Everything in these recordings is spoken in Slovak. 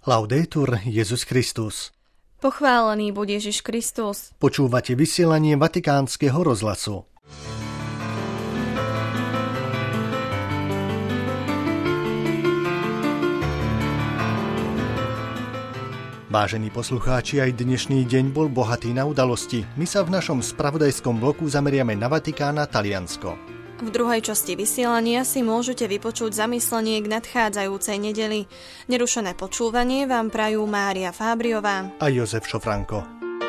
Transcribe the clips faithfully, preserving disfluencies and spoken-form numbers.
Laudetur Jesus Christus. Pochválený buď Ježiš Kristus. Počúvate vysielanie Vatikánskeho rozhlasu. Vážení poslucháči, aj dnešný deň bol bohatý na udalosti. My sa v našom spravodajskom bloku zameriame na Vatikán a Taliansko. V druhej časti vysielania si môžete vypočuť zamyslenie k nadchádzajúcej nedeli. Nerušené počúvanie vám prajú Mária Fábriová a Jozef Šofranko.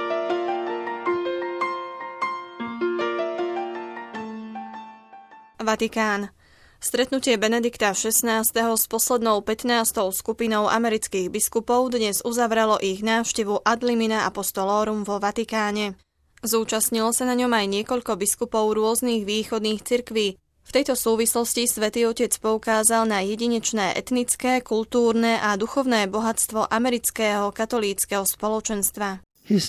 Vatikán. Stretnutie Benedikta šestnásteho s poslednou pätnástou skupinou amerických biskupov dnes uzavrelo ich návštevu Ad limina apostolorum vo Vatikáne. Zúčastnilo sa na ňom aj niekoľko biskupov rôznych východných cirkví. V tejto súvislosti Svätý Otec poukázal na jedinečné etnické, kultúrne a duchovné bohatstvo amerického katolíckeho spoločenstva.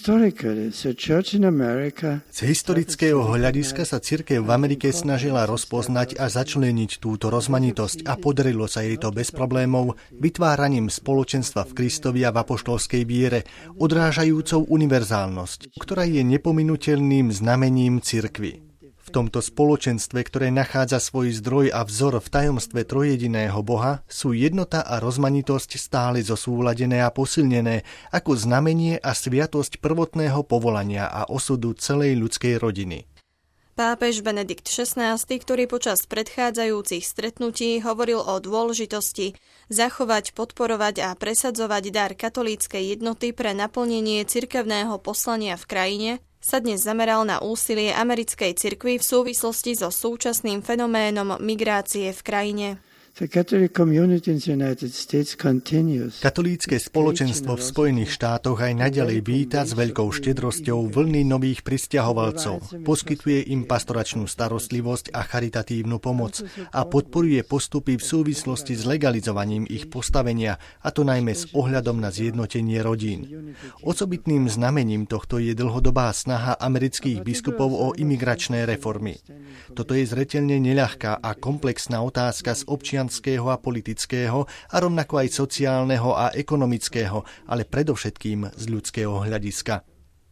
Z historického hľadiska sa cirkev v Amerike snažila rozpoznať a začleniť túto rozmanitosť a podarilo sa jej to bez problémov vytváraním spoločenstva v Kristovi a v apoštolskej viere, odrážajúcou univerzálnosť, ktorá je nepominuteľným znamením cirkvi. V tomto spoločenstve, ktoré nachádza svoj zdroj a vzor v tajomstve trojjediného Boha, sú jednota a rozmanitosť stále zosúladené a posilnené ako znamenie a sviatosť prvotného povolania a osudu celej ľudskej rodiny. Pápež Benedikt šestnásty, ktorý počas predchádzajúcich stretnutí hovoril o dôležitosti zachovať, podporovať a presadzovať dar katolíckej jednoty pre naplnenie cirkevného poslania v krajine, sa dnes zameral na úsilie americkej cirkvi v súvislosti so súčasným fenoménom migrácie v krajine. Katolícke spoločenstvo v Spojených štátoch aj naďalej víta s veľkou štedrosťou vlny nových prisťahovalcov, poskytuje im pastoračnú starostlivosť a charitatívnu pomoc a podporuje postupy v súvislosti s legalizovaním ich postavenia, a to najmä s ohľadom na zjednotenie rodín. Osobitným znamením tohto je dlhodobá snaha amerických biskupov o imigračné reformy. Toto je zreteľne neľahká a komplexná otázka z občianského a politického a rovnako aj sociálneho a ekonomického, ale predovšetkým z ľudského hľadiska.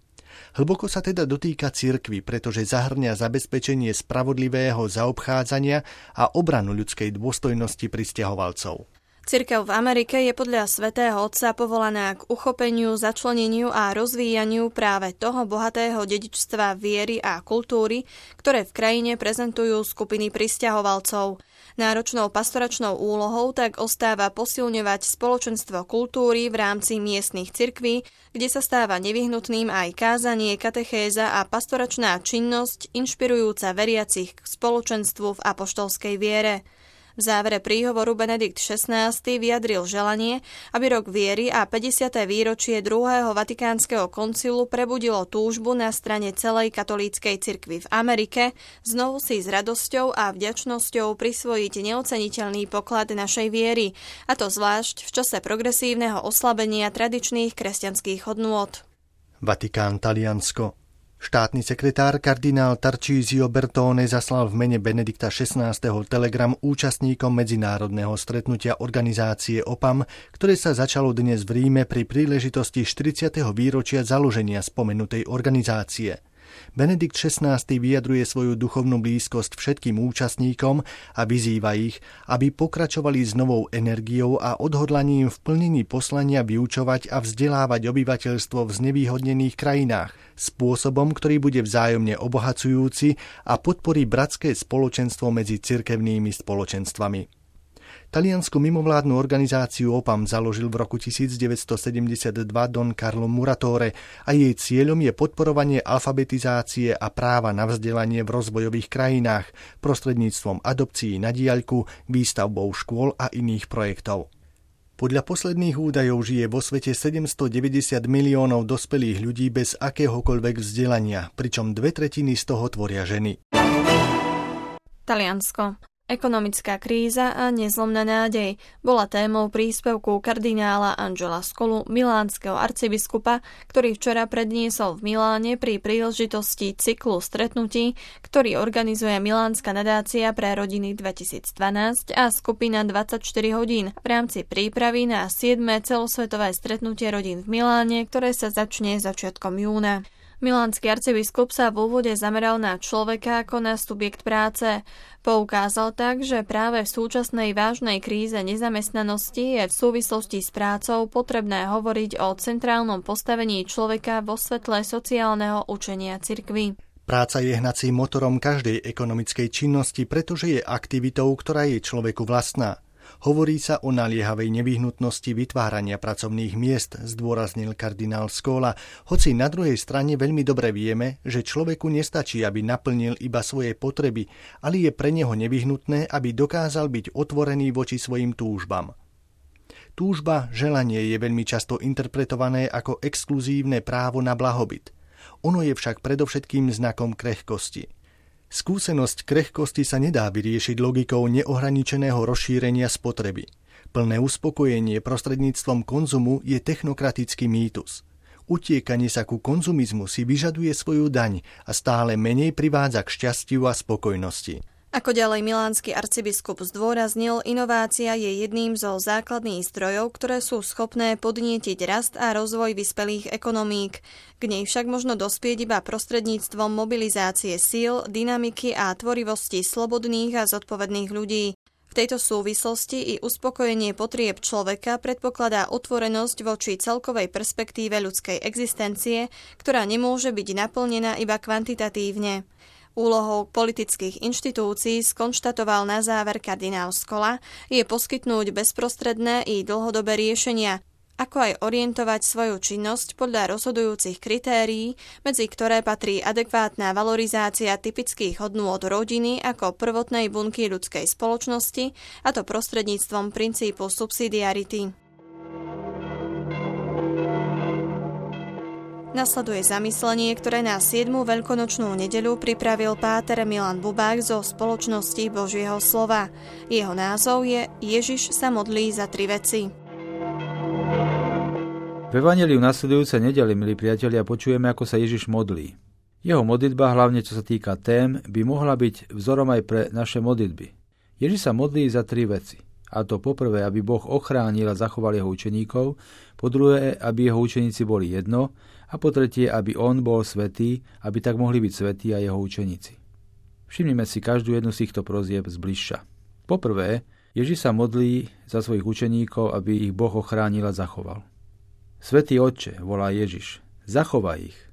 Hlboko sa teda dotýka cirkvi, pretože zahŕňa zabezpečenie spravodlivého zaobchádzania a obranu ľudskej dôstojnosti prisťahovalcov. Cirkev v Amerike je podľa Svätého Otca povolaná k uchopeniu, začleneniu a rozvíjaniu práve toho bohatého dedičstva viery a kultúry, ktoré v krajine prezentujú skupiny prisťahovalcov. Náročnou pastoračnou úlohou tak ostáva posilňovať spoločenstvo kultúry v rámci miestnych cirkví, kde sa stáva nevyhnutným aj kázanie, katechéza a pastoračná činnosť inšpirujúca veriacich k spoločenstvu v apoštolskej viere. V závere príhovoru Benedikt šestnásty vyjadril želanie, aby rok viery a päťdesiate výročie druhého Vatikánskeho koncilu prebudilo túžbu na strane celej katolíckej cirkvi v Amerike znovu si s radosťou a vďačnosťou prisvojiť neoceniteľný poklad našej viery, a to zvlášť v čase progresívneho oslabenia tradičných kresťanských hodnôt. Vatikán, Taliansko. Štátny sekretár kardinál Tarcísio Bertone zaslal v mene Benedikta šestnásteho telegram účastníkom medzinárodného stretnutia organizácie O P A M, ktoré sa začalo dnes v Ríme pri príležitosti štyridsiateho výročia založenia spomenutej organizácie. Benedikt šestnásty vyjadruje svoju duchovnú blízkosť všetkým účastníkom a vyzýva ich, aby pokračovali s novou energiou a odhodlaním v plnení poslania vyučovať a vzdelávať obyvateľstvo v znevýhodnených krajinách spôsobom, ktorý bude vzájomne obohacujúci a podporí bratské spoločenstvo medzi cirkevnými spoločenstvami. Taliansku mimovládnu organizáciu O P A M založil v roku devätnásťsedemdesiatdva Don Carlo Muratore a jej cieľom je podporovanie alfabetizácie a práva na vzdelanie v rozvojových krajinách prostredníctvom adopcií na diaľku, výstavbou škôl a iných projektov. Podľa posledných údajov žije vo svete sedemstodeväťdesiat miliónov dospelých ľudí bez akéhokoľvek vzdelania, pričom dve tretiny z toho tvoria ženy. Taliansko. Ekonomická kríza a nezlomná nádej bola témou príspevku kardinála Angela Scolu, milánskeho arcibiskupa, ktorý včera predniesol v Miláne pri príležitosti cyklu stretnutí, ktorý organizuje Milánska nadácia pre rodiny dvetisícdvanásť a skupina dvadsaťštyri hodín v rámci prípravy na siedme celosvetové stretnutie rodín v Miláne, ktoré sa začne začiatkom júna. Milánsky arcibiskup sa v úvode zameral na človeka ako na subjekt práce. Poukázal tak, že práve v súčasnej vážnej kríze nezamestnanosti je v súvislosti s prácou potrebné hovoriť o centrálnom postavení človeka vo svetle sociálneho učenia cirkvi. Práca je hnacím motorom každej ekonomickej činnosti, pretože je aktivitou, ktorá je človeku vlastná. Hovorí sa o naliehavej nevyhnutnosti vytvárania pracovných miest, zdôraznil kardinál Scola, hoci na druhej strane veľmi dobre vieme, že človeku nestačí, aby naplnil iba svoje potreby, ale je pre neho nevyhnutné, aby dokázal byť otvorený voči svojim túžbám. Túžba, želanie je veľmi často interpretované ako exkluzívne právo na blahobyt. Ono je však predovšetkým znakom krehkosti. Skúsenosť krehkosti sa nedá vyriešiť logikou neohraničeného rozšírenia spotreby. Plné uspokojenie prostredníctvom konzumu je technokratický mýtus. Utiekanie sa ku konzumizmu si vyžaduje svoju daň a stále menej privádza k šťastiu a spokojnosti. Ako ďalej milánsky arcibiskup zdôraznil, inovácia je jedným zo základných zdrojov, ktoré sú schopné podnietiť rast a rozvoj vyspelých ekonomík. K nej však možno dospieť iba prostredníctvom mobilizácie síl, dynamiky a tvorivosti slobodných a zodpovedných ľudí. V tejto súvislosti i uspokojenie potrieb človeka predpokladá otvorenosť voči celkovej perspektíve ľudskej existencie, ktorá nemôže byť naplnená iba kvantitatívne. Úlohou politických inštitúcií, skonštatoval na záver kardinál Scola, je poskytnúť bezprostredné i dlhodobé riešenia, ako aj orientovať svoju činnosť podľa rozhodujúcich kritérií, medzi ktoré patrí adekvátna valorizácia typických hodnôt rodiny ako prvotnej bunky ľudskej spoločnosti, a to prostredníctvom princípu subsidiarity. Nasleduje zamyslenie, ktoré na siedmu veľkonočnú nedeľu pripravil páter Milan Bubák zo Spoločnosti Božieho slova. Jeho názov je Ježiš sa modlí za tri veci. V evanjeliu nasledujúce nedele, milí priatelia, počujeme, ako sa Ježiš modlí. Jeho modlitba, hlavne čo sa týka tém, by mohla byť vzorom aj pre naše modlitby. Ježiš sa modlí za tri veci. A to poprvé, aby Boh ochránil a zachoval jeho učeníkov, po druhé, aby jeho učeníci boli jedno, a po tretie, aby on bol svätý, aby tak mohli byť svätí aj jeho učeníci. Všimnime si každú jednu z týchto prozieb zbližša. Poprvé, Ježiš sa modlí za svojich učeníkov, aby ich Boh ochránil a zachoval. Svätý Otče, volá Ježiš, zachovaj ich.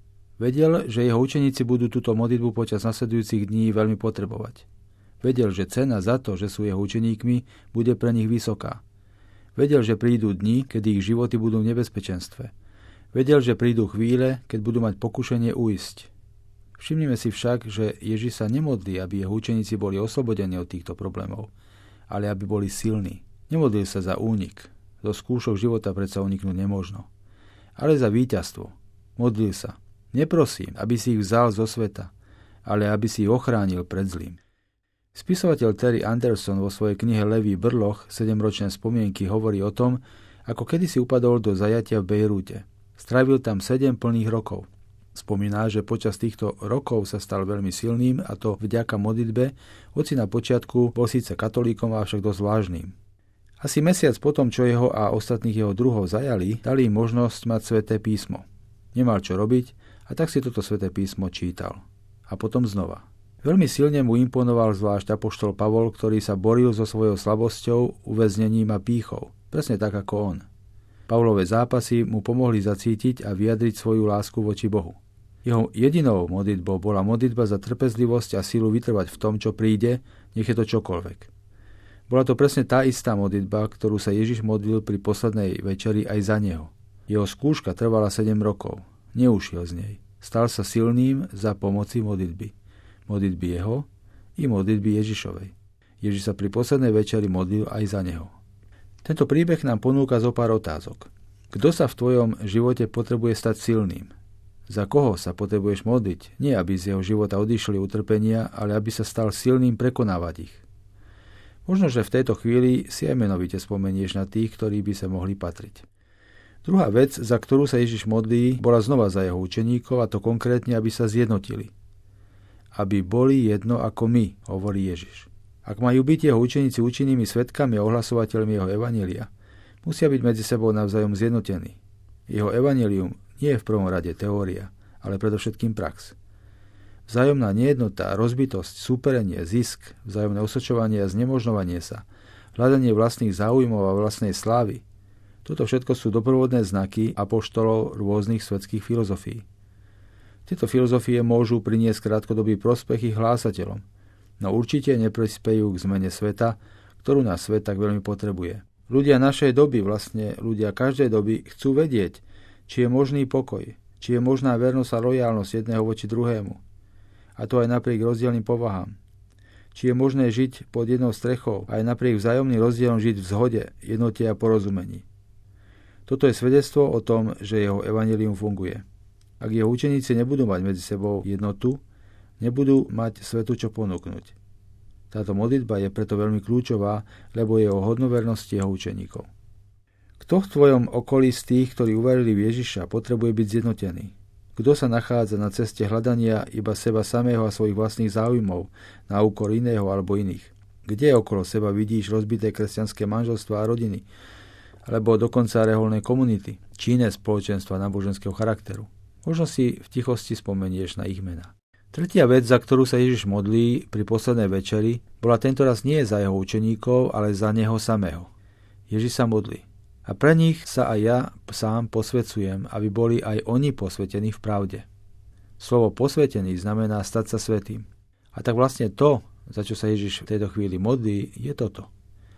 Vedel, že jeho učeníci budú túto modlitbu počas nasledujúcich dní veľmi potrebovať. Vedel, že cena za to, že sú jeho učeníkmi, bude pre nich vysoká. Vedel, že prídu dni, kedy ich životy budú v nebezpečenstve. Vedel, že prídu chvíle, keď budú mať pokušenie ujsť. Všimnime si však, že Ježiš sa nemodlí, aby jeho učeníci boli oslobodení od týchto problémov, ale aby boli silní. Nemodlil sa za únik. Do skúšok života predsa uniknúť nemožno. Ale za víťazstvo. Modlil sa. Neprosím, aby si ich vzal zo sveta, ale aby si ich ochránil pred zlým. Spisovateľ Terry Anderson vo svojej knihe Levý brloch, sedemročné spomienky, hovorí o tom, ako kedysi upadol do zajatia v Bejrúte. Strávil tam sedem plných rokov. Spomína, že počas týchto rokov sa stal veľmi silným, a to vďaka modlitbe, hoci na počiatku bol síce katolíkom, avšak dosť vážnym. Asi mesiac potom, čo jeho a ostatných jeho druhov zajali, dali im možnosť mať sväté písmo. Nemal čo robiť, a tak si toto sväté písmo čítal. A potom znova. Veľmi silne mu imponoval zvlášť apoštol Pavol, ktorý sa boril so svojou slabosťou, uväznením a pýchou, presne tak ako on. Pavlové zápasy mu pomohli zacítiť a vyjadriť svoju lásku voči Bohu. Jeho jedinou modlitbou bola modlitba za trpezlivosť a silu vytrvať v tom, čo príde, nech je to čokoľvek. Bola to presne tá istá modlitba, ktorú sa Ježiš modlil pri poslednej večeri aj za neho. Jeho skúška trvala sedem rokov. Neušiel z nej. Stal sa silným za pomoci modlitby. Modlitby jeho i modlitby Ježišovej. Ježiš sa pri poslednej večeri modlil aj za neho. Tento príbeh nám ponúka zo pár otázok. Kto sa v tvojom živote potrebuje stať silným? Za koho sa potrebuješ modliť? Nie, aby z jeho života odišli utrpenia, ale aby sa stal silným prekonávať ich. Možno, že v tejto chvíli si aj menovite spomenieš na tých, ktorí by sa mohli patriť. Druhá vec, za ktorú sa Ježiš modlí, bola znova za jeho učeníkov, a to konkrétne, aby sa zjednotili. Aby boli jedno ako my, hovorí Ježiš. Ak majú byť jeho učeníci účinnými svedkami a ohlasovateľmi jeho evanjelia, musia byť medzi sebou navzájom zjednotení. Jeho evanjelium nie je v prvom rade teória, ale predovšetkým prax. Vzájomná nejednota, rozbitosť, súperenie, zisk, vzájomné osočovanie a znemožňovanie sa, hľadanie vlastných záujmov a vlastnej slávy. Toto všetko sú doprovodné znaky apoštolov rôznych svetských filozofií. Tieto filozofie môžu priniesť krátkodobý prospech ich hlásateľom, no určite neprispiejú k zmene sveta, ktorú nás svet tak veľmi potrebuje. Ľudia našej doby, vlastne ľudia každej doby, chcú vedieť, či je možný pokoj, či je možná vernosť a lojálnosť jedného voči druhému. A to aj napriek rozdielnym povahám. Či je možné žiť pod jednou strechou a aj napriek vzájomným rozdielom žiť v zhode, jednote a porozumení. Toto je svedectvo o tom, že jeho evanjelium funguje. Ak jeho učeníci nebudú mať medzi sebou jednotu, nebudú mať svetu čo ponúknuť. Táto modlitba je preto veľmi kľúčová, lebo je o hodnovernosti jeho učeníkov. Kto v tvojom okolí z tých, ktorí uverili v Ježiša, potrebuje byť zjednotený? Kto sa nachádza na ceste hľadania iba seba samého a svojich vlastných záujmov na úkor iného alebo iných? Kde okolo seba vidíš rozbité kresťanské manželstvá a rodiny? Alebo dokonca reholné komunity, či iné spoločenstva náboženského charakteru? Možno si v tichosti spomenieš na ich mená. Tretia vec, za ktorú sa Ježiš modlí pri poslednej večeri, bola tentoraz nie za jeho učeníkov, ale za neho samého. Ježiš sa modlí. A pre nich sa aj ja sám posvedcujem, aby boli aj oni posvetení v pravde. Slovo posvetený znamená stať sa svätým. A tak vlastne to, za čo sa Ježiš v tejto chvíli modlí, je toto.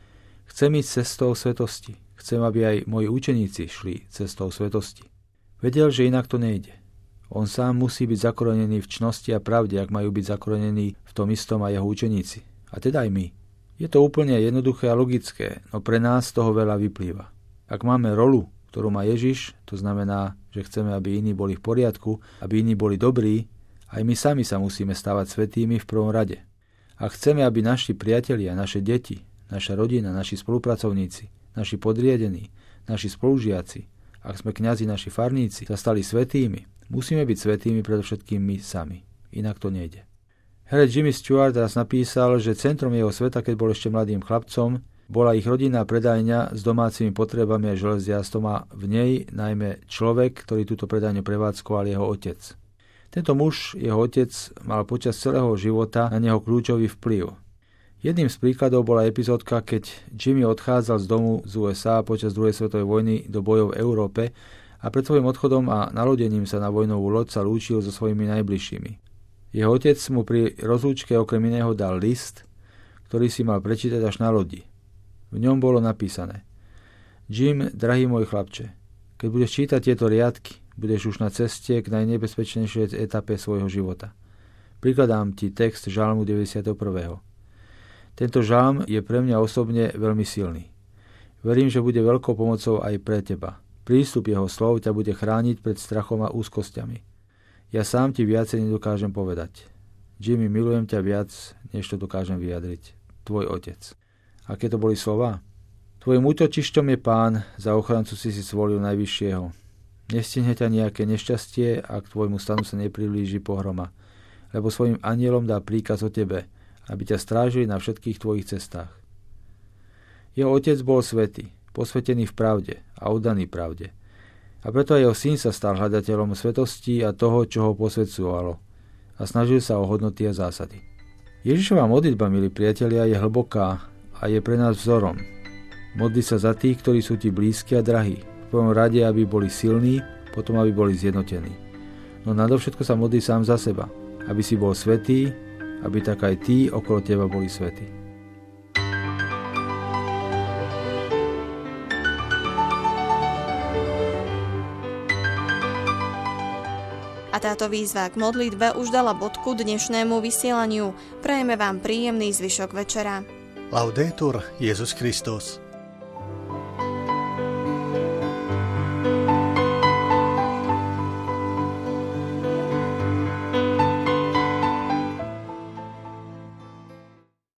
Chcem ísť cestou svetosti. Chcem, aby aj moji učeníci šli cestou svetosti. Vedel, že inak to nejde. On sám musí byť zakorenený v čnosti a pravde, ak majú byť zakorenení v tom istom aj jeho učeníci. A teda aj my. Je to úplne jednoduché a logické, no pre nás toho veľa vyplýva. Ak máme rolu, ktorú má Ježiš, to znamená, že chceme, aby iní boli v poriadku, aby iní boli dobrí, aj my sami sa musíme stávať svätými v prvom rade. Ak chceme, aby naši priatelia, naše deti, naša rodina, naši spolupracovníci, naši podriadení, naši spolužiaci, ak sme kňazi, naši farníci, sa stali svätými, musíme byť svätými predovšetkým my sami. Inak to nejde. Herec Jimmy Stewart raz napísal, že centrom jeho sveta, keď bol ešte mladým chlapcom, bola ich rodinná predajňa s domácimi potrebami a železiarstvom a v nej najmä človek, ktorý túto predajňu prevádzkoval, jeho otec. Tento muž, jeho otec, mal počas celého života na neho kľúčový vplyv. Jedným z príkladov bola epizódka, keď Jimmy odchádzal z domu z ú es á počas druhej svetovej vojny do bojov v Európe a pred svojím odchodom a nalodením sa na vojnovú loď sa lúčil so svojimi najbližšími. Jeho otec mu pri rozlúčke okrem iného dal list, ktorý si mal prečítať až na lodi. V ňom bolo napísané: Jim, drahý môj chlapče, keď budeš čítať tieto riadky, budeš už na ceste k najnebezpečnejšej etape svojho života. Prikladám ti text žalmu deväťdesiatjeden. Tento žalm je pre mňa osobne veľmi silný. Verím, že bude veľkou pomocou aj pre teba. Prístup jeho slov ťa bude chrániť pred strachom a úzkosťami. Ja sám ti viacej nedokážem povedať. Jimmy, milujem ťa viac, než to dokážem vyjadriť. Tvoj otec. Aké to boli slová? Tvojim útočišťom je Pán, za ochrancu si si zvolil Najvyššieho. Nestihne ťa nejaké nešťastie, ak tvojmu stanu sa nepriblíži pohroma, lebo svojim anielom dá príkaz o tebe, aby ťa strážili na všetkých tvojich cestách. Jeho otec bol svätý, posvetený v pravde a oddaný pravde. A preto aj jeho syn sa stal hľadateľom svetosti a toho, čo ho posvedcovalo, a snažil sa o hodnoty a zásady. Ježišova modlitba, milí priatelia, je hlboká a je pre nás vzorom. Modli sa za tých, ktorí sú ti blízki a drahí. V prvom rade, aby boli silní, potom aby boli zjednotení. No nadovšetko sa modli sám za seba, aby si bol svätý, aby tak aj tí okolo teba boli svätí. A táto výzva k modlitbe už dala bodku dnešnému vysielaniu. Prajeme vám príjemný zvyšok večera. Laudetur Jesus Christus.